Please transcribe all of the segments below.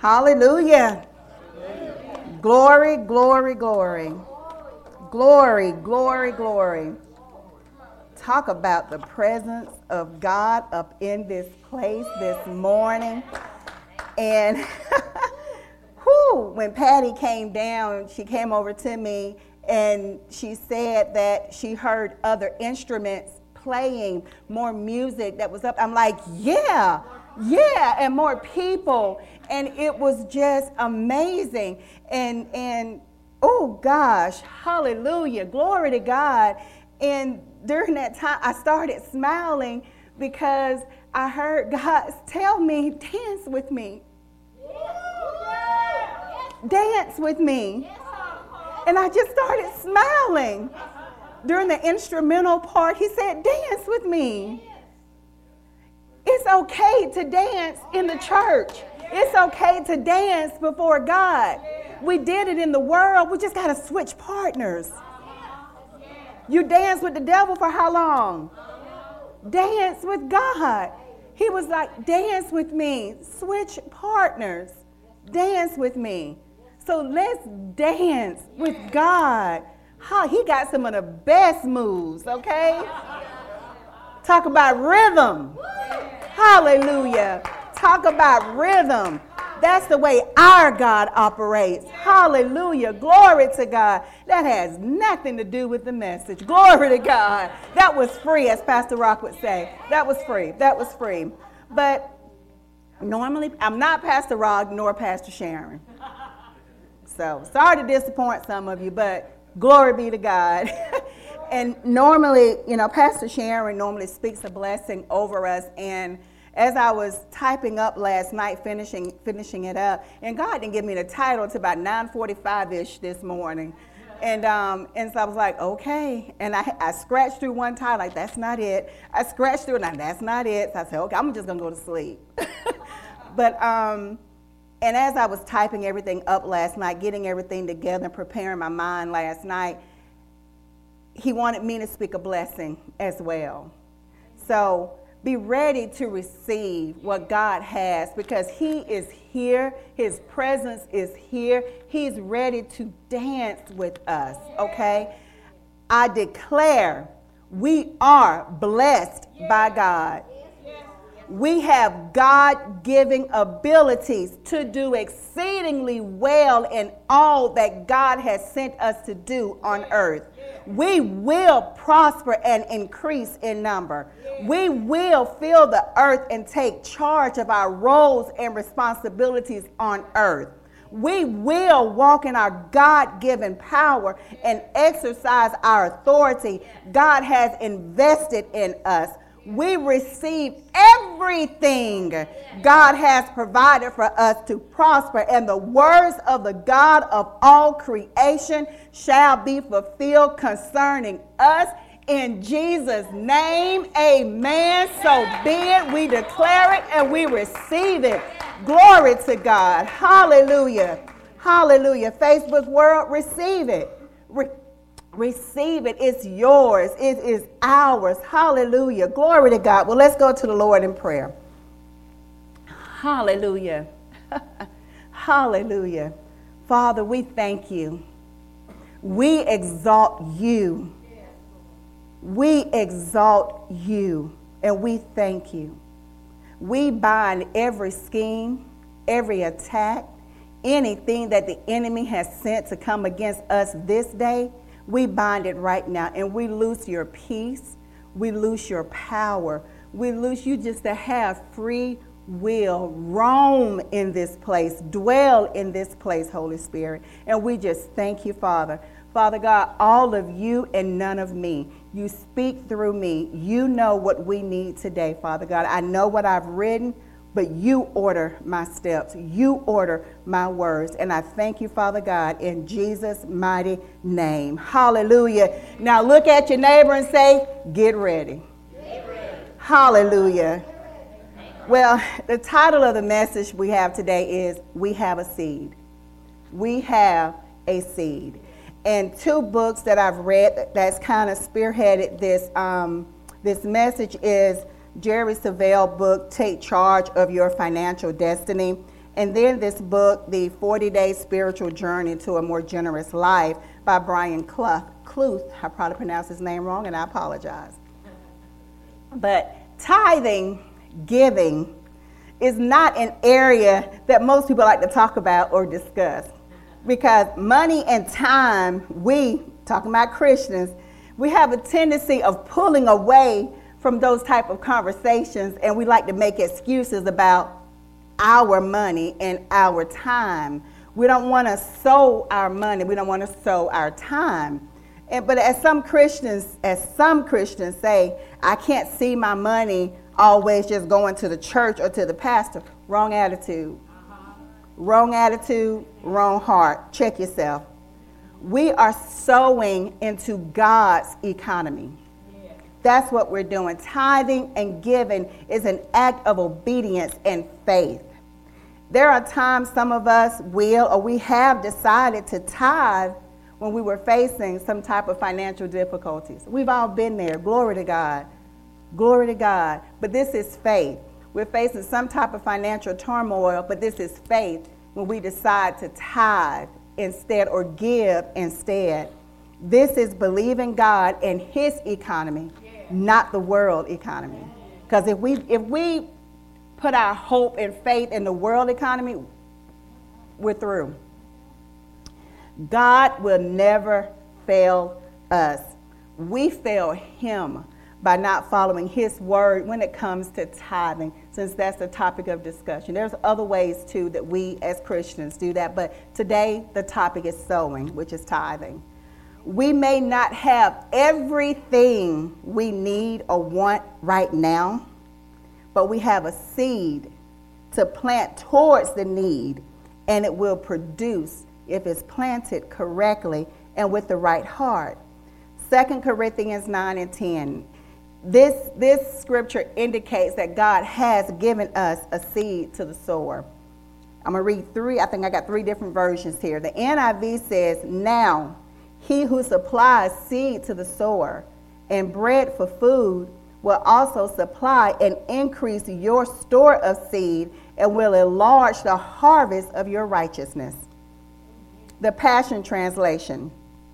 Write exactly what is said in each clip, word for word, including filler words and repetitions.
Hallelujah. Glory, glory, glory. Glory, glory, glory. Talk about the presence of God up in this place this morning. And whew, when Patty came down, she came over to me and she said that she heard other instruments playing, more music that was up. I'm like, yeah, yeah, and more people. And it was just amazing. And, and oh gosh, hallelujah, glory to God. And during that time, I started smiling because I heard God tell me, dance with me. Dance with me. And I just started smiling. During the instrumental part, he said, dance with me. It's okay to dance in the church. It's okay to dance before God. We did it in the world. We just got to switch partners. You dance with the devil for how long? Dance with God. He was like, dance with me. Switch partners. Dance with me. So let's dance with God. Huh, he got some of the best moves, okay? Talk about rhythm. Hallelujah. Talk about rhythm. That's the way our God operates. Hallelujah. Glory to God. That has nothing to do with the message. Glory to God. That was free, as Pastor Rock would say. That was free. That was free. But normally, I'm not Pastor Rock nor Pastor Sharon. So sorry to disappoint some of you, but glory be to God. And normally, you know, Pastor Sharon normally speaks a blessing over us. And as I was typing up last night, finishing finishing it up, and God didn't give me the title until about nine forty-five-ish this morning. And um, and so I was like, okay. And I, I scratched through one title, like, that's not it. I scratched through it, and that's not it. So I said, okay, I'm just going to go to sleep. But, um, and as I was typing everything up last night, getting everything together, and preparing my mind last night, he wanted me to speak a blessing as well. So be ready to receive what God has, because he is here. His presence is here. He's ready to dance with us, okay? I declare we are blessed by God. We have God-given abilities to do exceedingly well in all that God has sent us to do on earth. We will prosper and increase in number. We will fill the earth and take charge of our roles and responsibilities on earth. We will walk in our God-given power and exercise our authority God has invested in us. We receive everything God has provided for us to prosper, and the words of the God of all creation shall be fulfilled concerning us. In Jesus' name, amen. So be it. We declare it and we receive it. Glory to God. Hallelujah. Hallelujah. Facebook world, receive it. Re- Receive it. It's yours. It is ours. Hallelujah. Glory to God. Well, let's go to the Lord in prayer. Hallelujah. Hallelujah. Father, we thank you. We exalt you. We exalt you, and we thank you. We bind every scheme, every attack, anything that the enemy has sent to come against us this day. We bind it right now, and we loose your peace. We loose your power. We loose you just to have free will. Roam in this place. Dwell in this place, Holy Spirit. And we just thank you, Father. Father God, all of you and none of me. You speak through me. You know what we need today, Father God. I know what I've written, but you order my steps. You order my words. And I thank you, Father God, in Jesus' mighty name. Hallelujah. Now look at your neighbor and say, get ready. Get ready. Hallelujah. Well, the title of the message we have today is We Have a Seed. We have a seed. And two books that I've read that's kind of spearheaded this, um, this message is Jerry Savelle book, Take Charge of Your Financial Destiny, And then this book, The forty-day Spiritual Journey to a More Generous Life by Brian Clough. Cluth, I probably pronounced his name wrong, and I apologize. But tithing, giving, is not an area that most people like to talk about or discuss. Because money and time, we, talking about Christians, we have a tendency of pulling away from those type of conversations, and we like to make excuses about our money and our time. We don't want to sow our money. We don't want to sow our time. And, but as some Christians, as some Christians say, I can't see my money always just going to the church or to the pastor. Wrong attitude. Uh-huh. Wrong attitude, wrong heart. Check yourself. We are sowing into God's economy. Yeah. That's what we're doing. Tithing and giving is an act of obedience and faith. There are times some of us will or we have decided to tithe when we were facing some type of financial difficulties. We've all been there. Glory to God. Glory to God. But this is faith. We're facing some type of financial turmoil, but this is faith when we decide to tithe instead or give instead. This is believing God and his economy, yeah. not the world economy. Because if we if we put our hope and faith in the world economy, we're through. God will never fail us. We fail him by not following his word when it comes to tithing, since that's the topic of discussion. There's other ways, too, that we as Christians do that, but today the topic is sowing, which is tithing. We may not have everything we need or want right now, but we have a seed to plant towards the need, and it will produce if it's planted correctly and with the right heart. Second Corinthians nine and ten. This, this scripture indicates that God has given us a seed to the sower. I'm going to read three. I think I got three different versions here. The N I V says, now he who supplies seed to the sower and bread for food will also supply and increase your store of seed and will enlarge the harvest of your righteousness. The Passion Translation.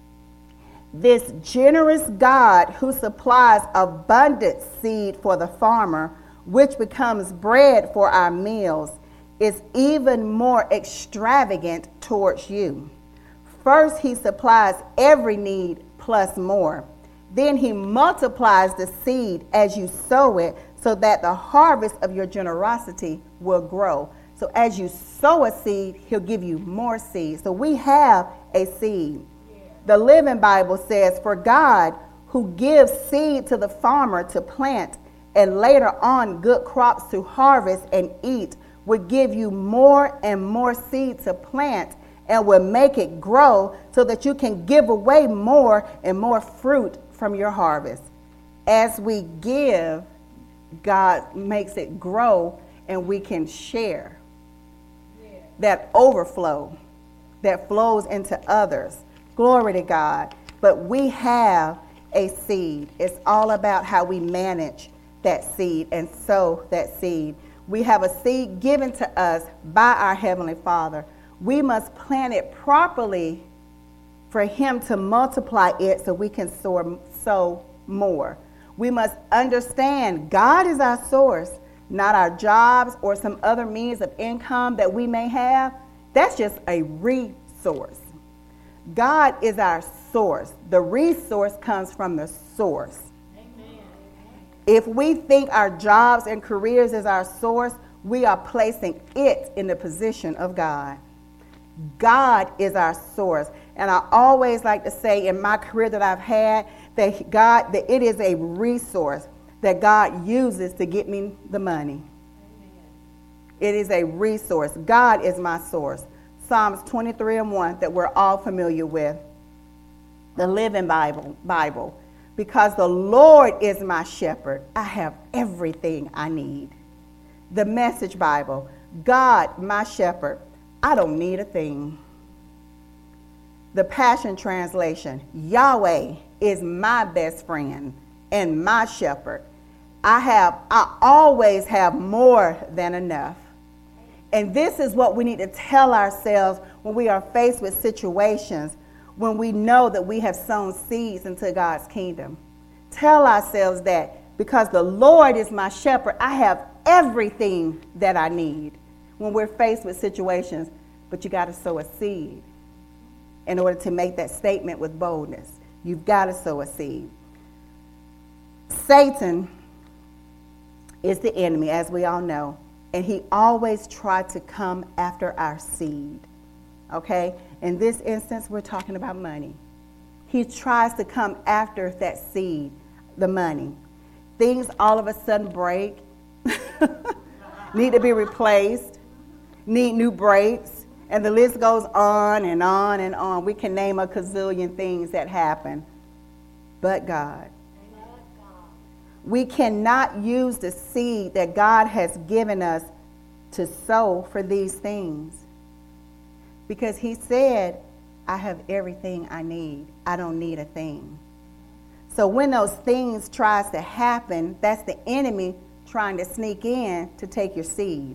This generous God who supplies abundant seed for the farmer, which becomes bread for our meals, is even more extravagant towards you. First, he supplies every need plus more. Then he multiplies the seed as you sow it so that the harvest of your generosity will grow. So as you sow a seed, he'll give you more seed. So we have a seed. The Living Bible says, for God, who gives seed to the farmer to plant and later on good crops to harvest and eat, will give you more and more seed to plant and will make it grow so that you can give away more and more fruit from your harvest. As we give, God makes it grow and we can share. Yeah. That overflow that flows into others. Glory to God. But we have a seed. It's all about how we manage that seed and sow that seed. We have a seed given to us by our Heavenly Father. We must plant it properly for him to multiply it so we can sow, sow more. We must understand God is our source, not our jobs or some other means of income that we may have. That's just a resource. God is our source. The resource comes from the source. Amen. If we think our jobs and careers is our source, we are placing it in the position of God. God is our source. And I always like to say in my career that I've had that God, that it is a resource that God uses to get me the money. Amen. It is a resource. God is my source. Psalms twenty-three and one that we're all familiar with. The Living Bible, Bible. Because the Lord is my shepherd, I have everything I need. The Message Bible. God, my shepherd, I don't need a thing. The Passion Translation. Yahweh is my best friend and my shepherd. I have, I always have more than enough. And this is what we need to tell ourselves when we are faced with situations, when we know that we have sown seeds into God's kingdom. Tell ourselves that because the Lord is my shepherd, I have everything that I need when we're faced with situations. But you got to sow a seed in order to make that statement with boldness. You've got to sow a seed. Satan is the enemy, as we all know, and he always tried to come after our seed. Okay? In this instance, we're talking about money. He tries to come after that seed, the money. Things all of a sudden break, need to be replaced, need new brakes, and the list goes on and on and on. We can name a gazillion things that happen. But God. We cannot use the seed that God has given us to sow for these things. Because he said, I have everything I need. I don't need a thing. So when those things tries to happen, that's the enemy trying to sneak in to take your seed.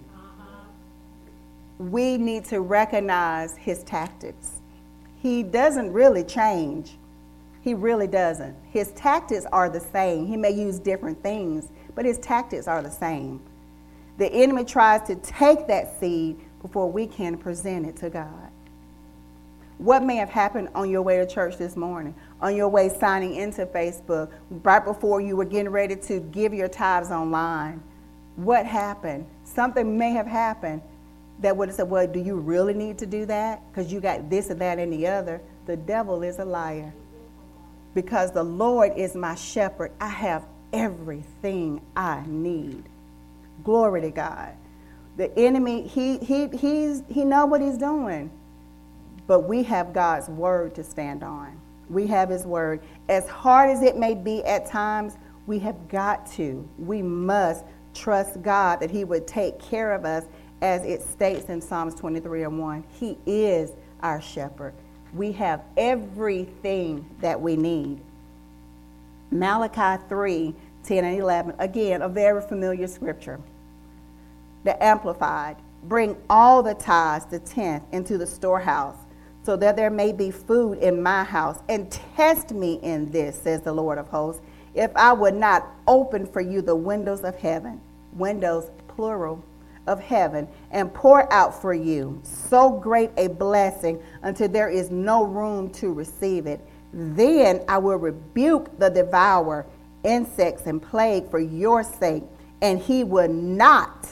We need to recognize his tactics. He doesn't really change. He really doesn't. His tactics are the same. He may use different things, but his tactics are the same. The enemy tries to take that seed before we can present it to God. What may have happened on your way to church this morning, on your way signing into Facebook, right before you were getting ready to give your tithes online? What happened? Something may have happened that would have said, well, do you really need to do that? Because you got this and that and the other. The devil is a liar. Because the Lord is my shepherd, I have everything I need. Glory to God. The enemy, he he he's he know what he's doing. But we have God's word to stand on. We have his word. As hard as it may be at times, we have got to. We must trust God that he would take care of us, as it states in Psalms twenty-three and one. He is our shepherd. We have everything that we need. Malachi three, ten and eleven. Again, a very familiar scripture. The Amplified. Bring all the tithes, the tenth, into the storehouse, so that there may be food in my house. And test me in this, says the Lord of hosts, if I would not open for you the windows of heaven, windows, plural, of heaven, and pour out for you so great a blessing until there is no room to receive it. Then I will rebuke the devourer, insects, and plague for your sake, and he will not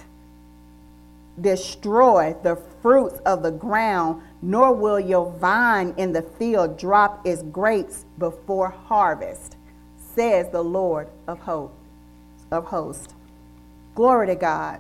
destroy the fruits of the ground, nor will your vine in the field drop its grapes before harvest, says the Lord of hosts. Of hosts. Glory to God.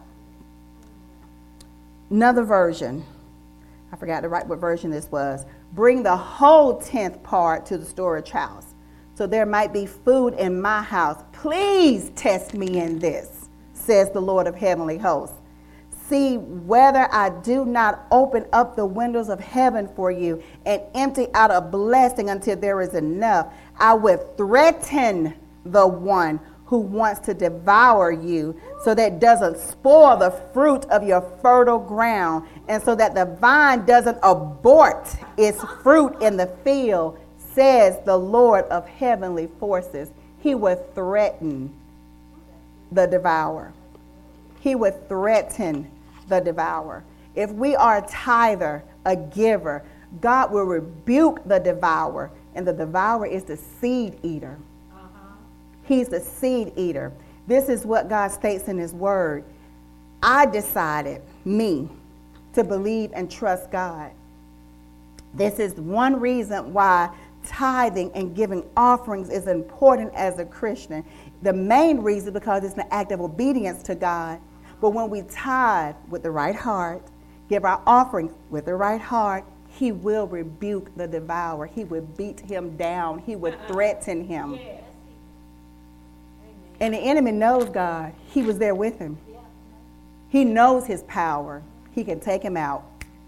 Another version, I forgot to write what version this was. Bring the whole tenth part to the storage house, so there might be food in my house. Please test me in this, says the Lord of heavenly hosts. See whether I do not open up the windows of heaven for you and empty out a blessing until there is enough. I will threaten the one who wants to devour you, so that it doesn't spoil the fruit of your fertile ground, and so that the vine doesn't abort its fruit in the field, says the Lord of heavenly forces. He would threaten the devourer. He would threaten the devourer. If we are a tither, a giver, God will rebuke the devourer, and the devourer is the seed eater. He's the seed eater. This is what God states in his word. I decided, me, to believe and trust God. This is one reason why tithing and giving offerings is important as a Christian. The main reason, because it's an act of obedience to God. But when we tithe with the right heart, give our offerings with the right heart, he will rebuke the devourer. He would beat him down. He would threaten him. Yeah. And the enemy knows God. He was there with him. He knows his power. He can take him out.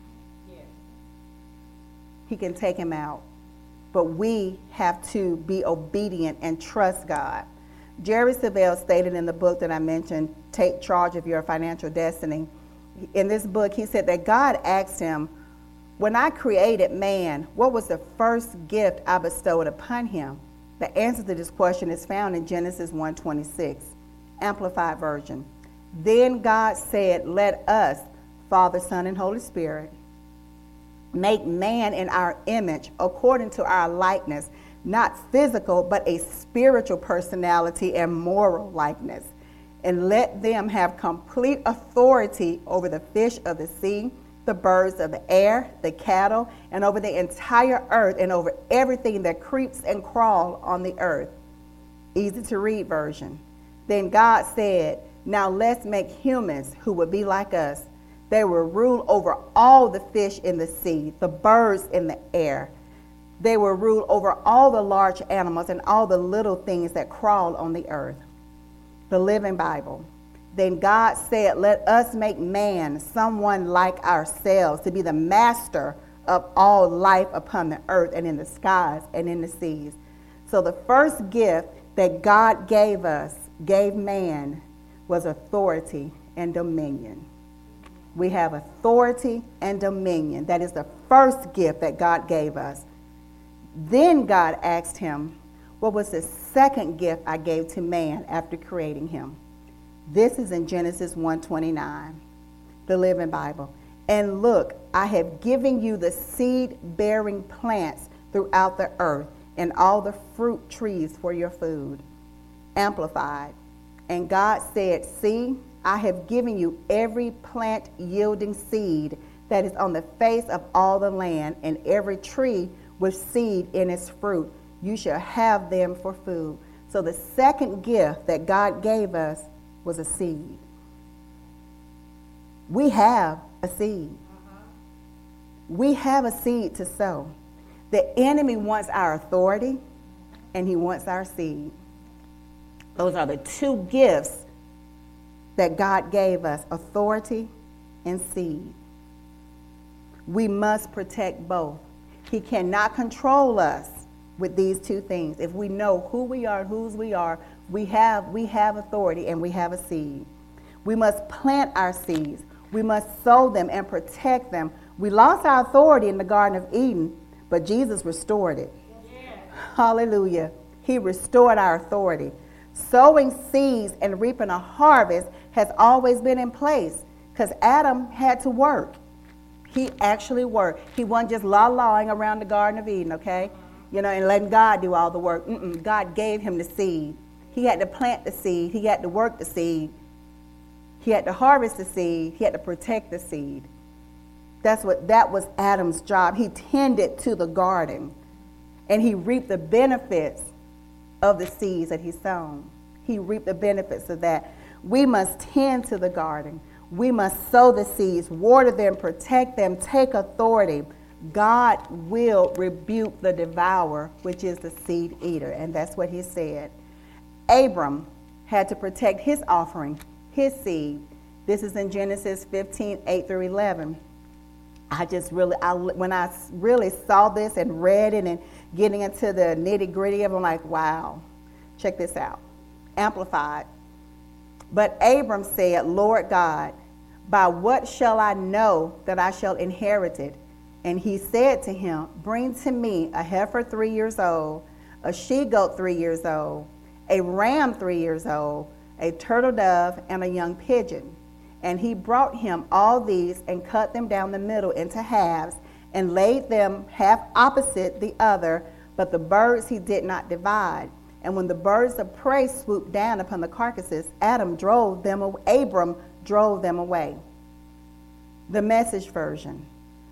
He can take him out. But we have to be obedient and trust God. Jerry Savelle stated in the book that I mentioned, Take Charge of Your Financial Destiny, in this book, he said that God asked him, when I created man, what was the first gift I bestowed upon him? The answer to this question is found in Genesis one twenty-six, Amplified Version. Then God said, let us, Father, Son, and Holy Spirit, make man in our image according to our likeness, not physical, but a spiritual personality and moral likeness. And let them have complete authority over the fish of the sea, the birds of the air, the cattle, and over the entire earth, and over everything that creeps and crawls on the earth. Easy to read version. Then God said, now let's make humans who would be like us. They will rule over all the fish in the sea, the birds in the air. They will rule over all the large animals and all the little things that crawl on the earth. The Living Bible. Then God said, let us make man, someone like ourselves, to be the master of all life upon the earth and in the skies and in the seas. So the first gift that God gave us, gave man, was authority and dominion. We have authority and dominion. That is the first gift that God gave us. Then God asked him, what was the second gift I gave to man after creating him? This is in Genesis one twenty-nine, the Living Bible. And look, I have given you the seed-bearing plants throughout the earth and all the fruit trees for your food. Amplified. And God said, see, I have given you every plant yielding seed that is on the face of all the land, and every tree with seed in its fruit. You shall have them for food. So the second gift that God gave us was a seed. We have a seed. Uh-huh. We have a seed to sow. The enemy wants our authority, and he wants our seed. Those are the two gifts that God gave us, authority and seed. We must protect both. He cannot control us with these two things. If we know who we are, whose we are, we have, we have authority and we have a seed. We must plant our seeds. We must sow them and protect them. We lost our authority in the Garden of Eden, but Jesus restored it. Yeah. Hallelujah. He restored our authority. Sowing seeds and reaping a harvest has always been in place because Adam had to work. He actually worked. He wasn't just la-lawing around the Garden of Eden, okay? You know, and letting God do all the work. Mm-mm. God gave him the seed. He had to plant the seed. He had to work the seed. He had to harvest the seed. He had to protect the seed. That's what, that was Adam's job. He tended to the garden, and he reaped the benefits of the seeds that he sown. He reaped the benefits of that. We must tend to the garden. We must sow the seeds, water them, protect them, take authority. God will rebuke the devourer, which is the seed eater. And that's what he said. Abram had to protect his offering, his seed. This is in Genesis fifteen, eight through eleven. I just really, I, when I really saw this and read it and getting into the nitty gritty of it, I'm like, wow, check this out. Amplified. But Abram said, Lord God, by what shall I know that I shall inherit it? And he said to him, bring to me a heifer three years old, a she-goat three years old, a ram three years old, a turtle dove, and a young pigeon. And he brought him all these and cut them down the middle into halves and laid them half opposite the other, but the birds he did not divide. And when the birds of prey swooped down upon the carcasses, Adam drove them, Abram drove them away. The Message version.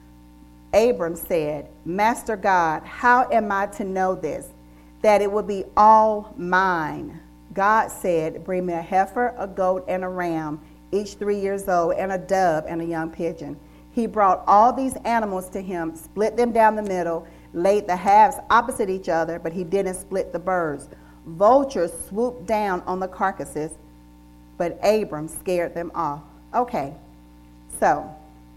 Abram said, Master God, how am I to know this, that it will be all mine? God said, bring me a heifer, a goat, and a ram, each three years old, and a dove and a young pigeon. He brought all these animals to him, split them down the middle, laid the halves opposite each other, but he didn't split the birds. Vultures swooped down on the carcasses, but Abram scared them off. Okay, so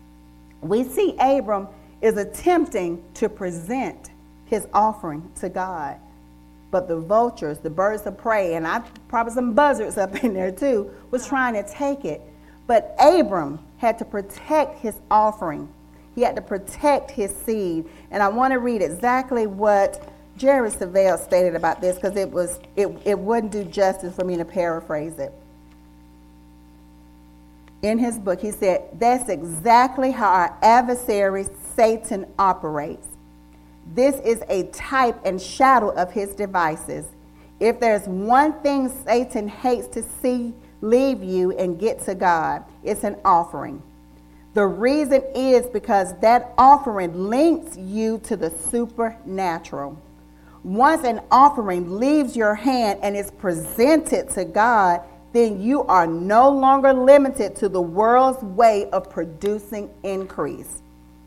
we see Abram is attempting to present his offering to God. But the vultures, the birds of prey, and I probably some buzzards up in there too, was trying to take it. But Abram had to protect his offering. He had to protect his seed. And I want to read exactly what Jerry Savelle stated about this, because it was it, it wouldn't do justice for me to paraphrase it. In his book, he said, that's exactly how our adversary Satan operates. This is a type and shadow of his devices. If there's one thing Satan hates to see leave you and get to God, it's an offering. The reason is because that offering links you to the supernatural. Once an offering leaves your hand and is presented to God, then you are no longer limited to the world's way of producing increase.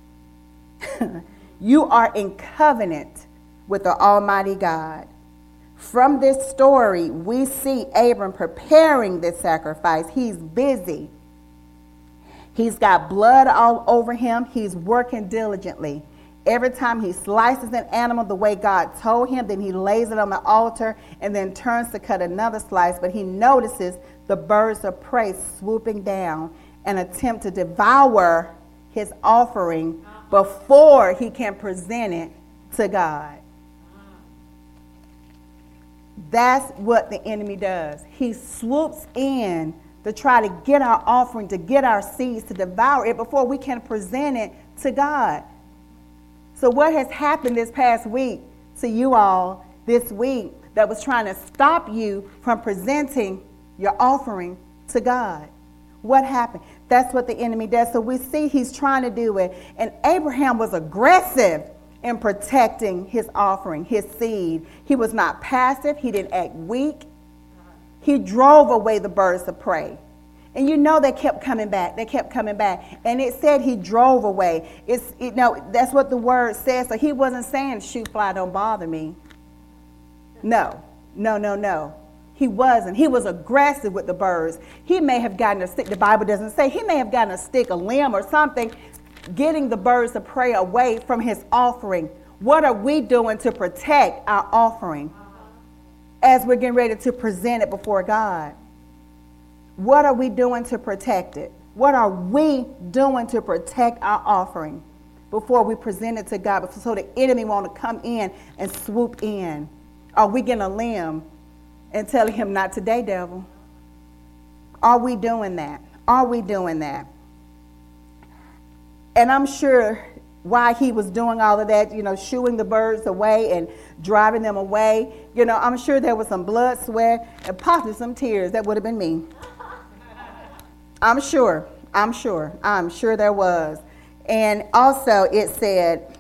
You are in covenant with the Almighty God. From this story, we see Abram preparing this sacrifice. He's busy. He's got blood all over him. He's working diligently. Every time he slices an animal the way God told him, then he lays it on the altar and then turns to cut another slice. But he notices the birds of prey swooping down and attempt to devour his offering before he can present it to God. That's what the enemy does. He swoops in to try to get our offering, to get our seeds, to devour it before we can present it to God. So what has happened this past week to you all this week that was trying to stop you from presenting your offering to God? What happened? That's what the enemy does. So we see he's trying to do it. And Abraham was aggressive in protecting his offering, his seed. He was not passive. He didn't act weak. He drove away the birds of prey. And you know they kept coming back. They kept coming back. And it said he drove away. It's, you know, that's what the word says. So he wasn't saying, shoot, fly, don't bother me. No, no, no, no. He wasn't. He was aggressive with the birds. He may have gotten a stick. The Bible doesn't say. He may have gotten a stick, a limb or something, getting the birds of prey away from his offering. What are we doing to protect our offering as we're getting ready to present it before God? What are we doing to protect it? What are we doing to protect our offering before we present it to God, so the enemy won't come in and swoop in? Are we getting a limb and telling him, not today, devil? Are we doing that? Are we doing that? And I'm sure why he was doing all of that, you know, shooing the birds away and driving them away, you know, I'm sure there was some blood, sweat, and possibly some tears. That would have been me. I'm sure. I'm sure. I'm sure there was. And also it said,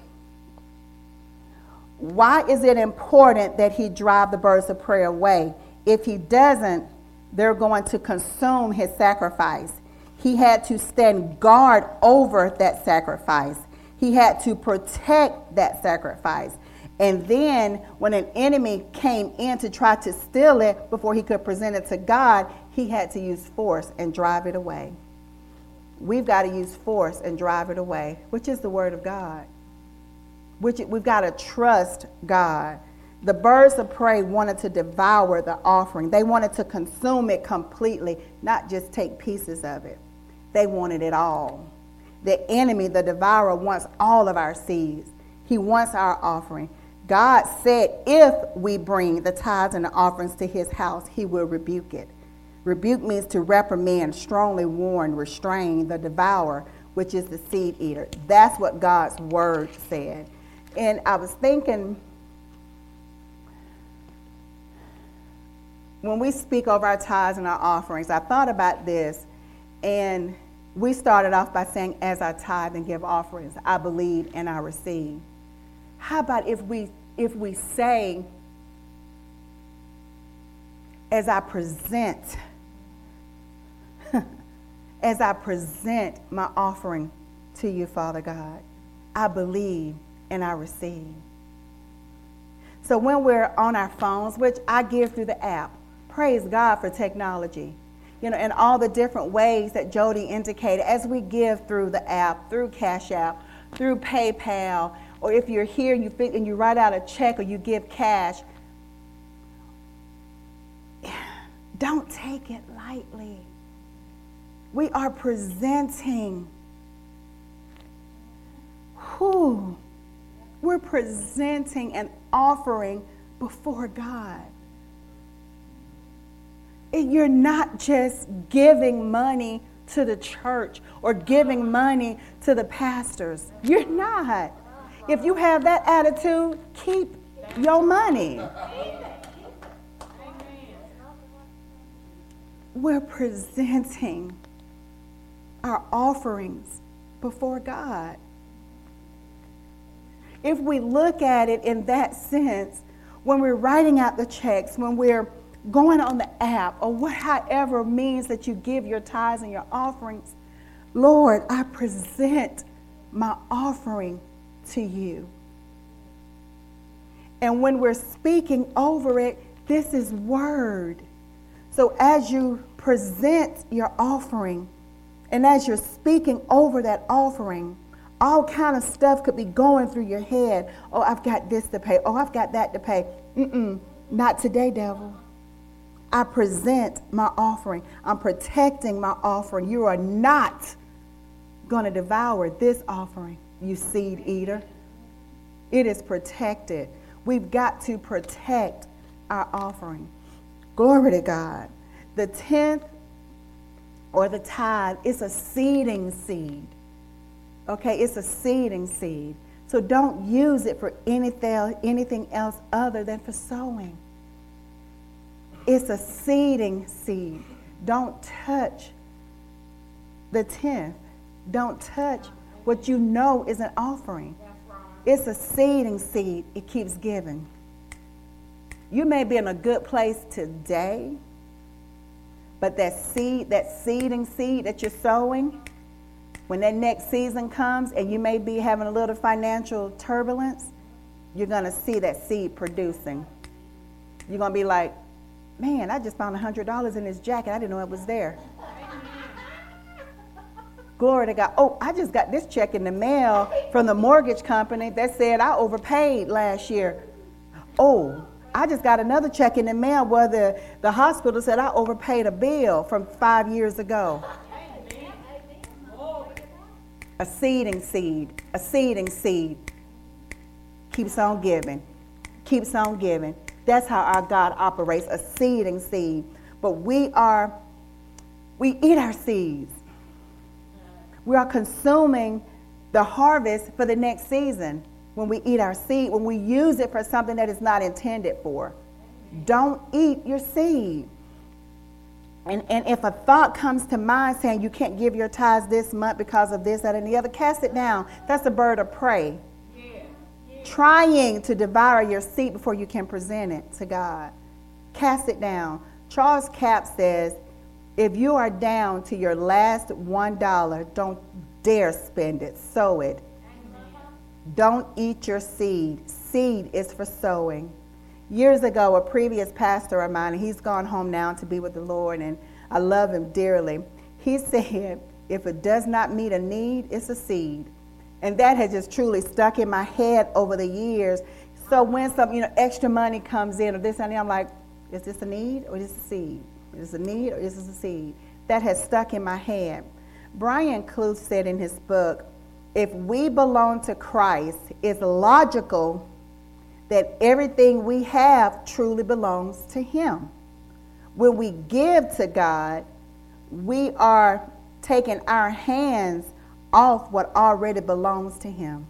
why is it important that he drive the birds of prey away? If he doesn't, they're going to consume his sacrifice. He had to stand guard over that sacrifice. He had to protect that sacrifice. And then when an enemy came in to try to steal it before he could present it to God, he had to use force and drive it away. We've got to use force and drive it away, which is the word of God. Which we've got to trust God. The birds of prey wanted to devour the offering. They wanted to consume it completely, not just take pieces of it. They wanted it all. The enemy, the devourer, wants all of our seeds. He wants our offering. God said if we bring the tithes and the offerings to his house, he will rebuke it. Rebuke means to reprimand, strongly warn, restrain the devourer, which is the seed eater. That's what God's word said. And I was thinking, when we speak over our tithes and our offerings, I thought about this, and we started off by saying, as I tithe and give offerings, I believe and I receive. How about if we if we say, as I present, as I present my offering to you, Father God, I believe and I receive. So when we're on our phones, which I give through the app, praise God for technology, you know, and all the different ways that Jody indicated, as we give through the app, through Cash App, through PayPal, or if you're here and you, fit, and you write out a check or you give cash, don't take it lightly. We are presenting. Whew. We're presenting an offering before God. And you're not just giving money to the church or giving money to the pastors. You're not. If you have that attitude, keep your money. We're presenting our offerings before God. If we look at it in that sense, when we're writing out the checks, when we're going on the app, or whatever means that you give your tithes and your offerings, Lord, I present my offering to you. And when we're speaking over it, this is word. So as you present your offering, and as you're speaking over that offering, all kind of stuff could be going through your head. Oh, I've got this to pay. Oh, I've got that to pay. Mm-mm, not today, devil. I present my offering. I'm protecting my offering. You are not going to devour this offering, you seed eater. It is protected. We've got to protect our offering. Glory to God. The tenth or the tithe is a seeding seed. Okay, it's a seeding seed. So don't use it for anything, anything else other than for sowing. It's a seeding seed. Don't touch the tenth. Don't touch what you know is an offering. It's a seeding seed. It keeps giving. You may be in a good place today, but that seed, that seeding seed that you're sowing, when that next season comes and you may be having a little financial turbulence, you're going to see that seed producing. You're going to be like, man, I just found one hundred dollars in this jacket. I didn't know it was there. Glory to God. Oh, I just got this check in the mail from the mortgage company that said I overpaid last year. Oh, I just got another check in the mail where the, the hospital said I overpaid a bill from five years ago. A seeding seed, a seeding seed keeps on giving, keeps on giving. That's how our God operates, a seeding seed. But we are, we eat our seeds. We are consuming the harvest for the next season when we eat our seed, when we use it for something that is not intended for. Don't eat your seed. And, and if a thought comes to mind saying you can't give your tithes this month because of this, that, and the other, cast it down. That's a bird of prey. Yeah. Yeah. Trying to devour your seed before you can present it to God. Cast it down. Charles Capps says, if you are down to your last one dollar, don't dare spend it. Sow it. Amen. Don't eat your seed. Seed is for sowing. Years ago, a previous pastor of mine, and he's gone home now to be with the Lord, and I love him dearly. He said, if it does not meet a need, it's a seed. And that has just truly stuck in my head over the years. So when some, you know, extra money comes in or this and that, I'm like, is this a need or is this a seed? Is this a need or is this a seed? That has stuck in my head. Brian Cluth said in his book, if we belong to Christ, it's logical that everything we have truly belongs to him. When we give to God, we are taking our hands off what already belongs to him.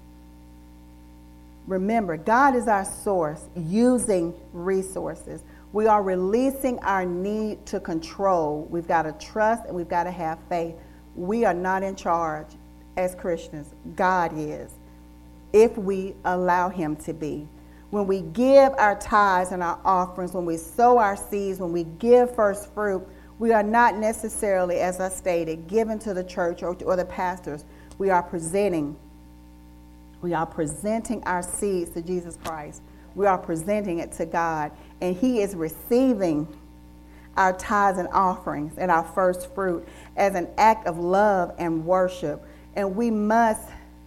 Remember, God is our source, using resources. We are releasing our need to control. We've got to trust and we've got to have faith. We are not in charge as Christians. God is, if we allow him to be. When we give our tithes and our offerings, when we sow our seeds, when we give first fruit, we are not necessarily, as I stated, given to the church or, or the pastors. We are presenting. We are presenting our seeds to Jesus Christ. We are presenting it to God, and he is receiving our tithes and offerings and our first fruit as an act of love and worship. And we must,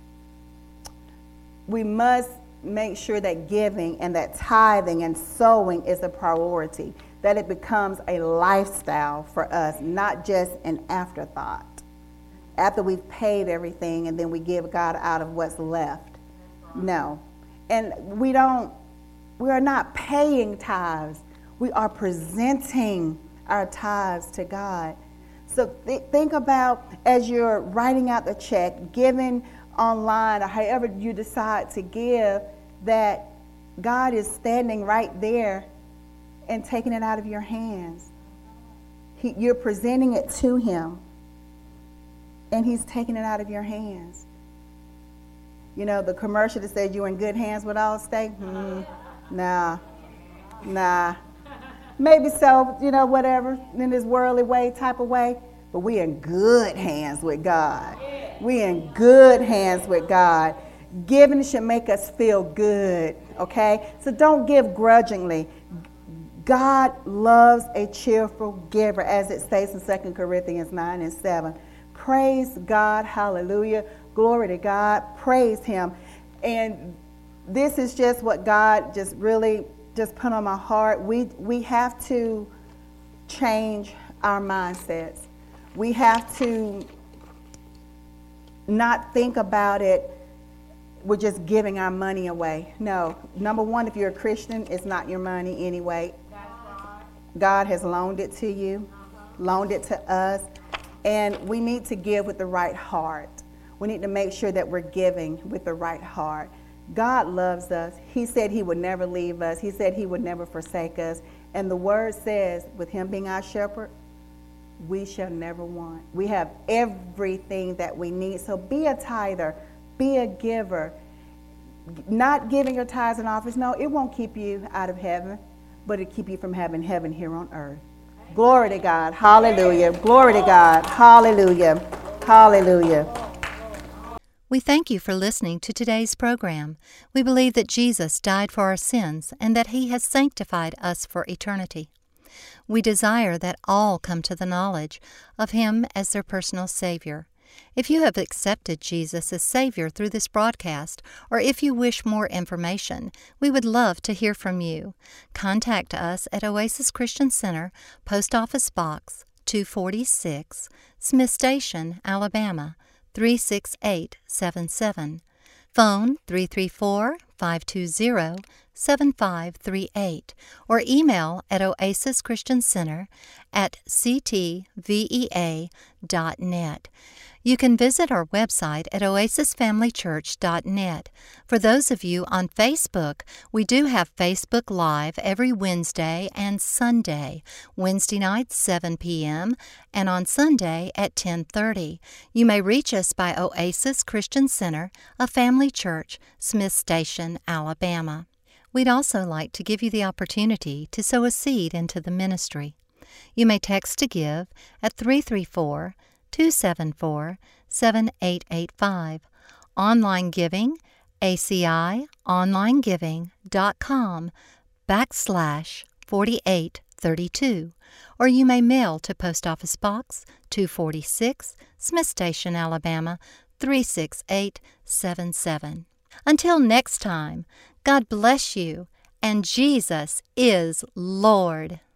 we must make sure that giving and that tithing and sowing is a priority. that it becomes a lifestyle for us, not just an afterthought. After we've paid everything and then we give God out of what's left. No. And we don't, we are not paying tithes. We are presenting our tithes to God. So th- think about, as you're writing out the check, giving online, or however you decide to give, that God is standing right there and taking it out of your hands. He, you're presenting it to him, and he's taking it out of your hands. You know, the commercial that says you're in good hands with Allstate? Hmm, nah, nah. Maybe so, you know, whatever, in this worldly way, type of way. But we in good hands with God. We in good hands with God. Giving should make us feel good, okay? So don't give grudgingly. God loves a cheerful giver, as it states in Second Corinthians nine and seven. Praise God, hallelujah, glory to God, praise him. And this is just what God just really just put on my heart. We, we have to change our mindsets. We have to not think about it, we're just giving our money away. No. Number one, if you're a Christian, it's not your money anyway. That's right. God has loaned it to you, uh-huh. loaned it to us, and we need to give with the right heart. We need to make sure that we're giving with the right heart. God loves us. He said he would never leave us. He said he would never forsake us. And the word says, with him being our shepherd, we shall never want. We have everything that we need. So be a tither. Be a giver. Not giving your tithes and offerings, no, it won't keep you out of heaven, but it'll keep you from having heaven here on earth. Glory to God. Hallelujah. Glory to God. Hallelujah. Hallelujah. We thank you for listening to today's program. We believe that Jesus died for our sins and that he has sanctified us for eternity. We desire that all come to the knowledge of him as their personal Savior. If you have accepted Jesus as Savior through this broadcast, or if you wish more information, we would love to hear from you. Contact us at Oasis Christian Center, Post Office Box two forty-six, Smith Station, Alabama, three six eight seven seven. Phone three three four, five two zero, seven five three eight, or email at oasis christian center at c t v e a dot net. You can visit our website at oasis family church dot net. For those of you on Facebook, we do have Facebook Live every Wednesday and Sunday, Wednesday nights seven p.m. and on Sunday at ten thirty. You may reach us by Oasis Christian Center, a family church, Smith Station, Alabama. We'd also like to give you the opportunity to sow a seed into the ministry. You may text to give at three three four, two seven four, seven eight eight five. Online giving, A C I online giving dot com backslash forty-eight thirty-two. Or you may mail to Post Office Box two forty-six, Smith Station, Alabama, three six eight seven seven. Until next time, God bless you, and Jesus is Lord.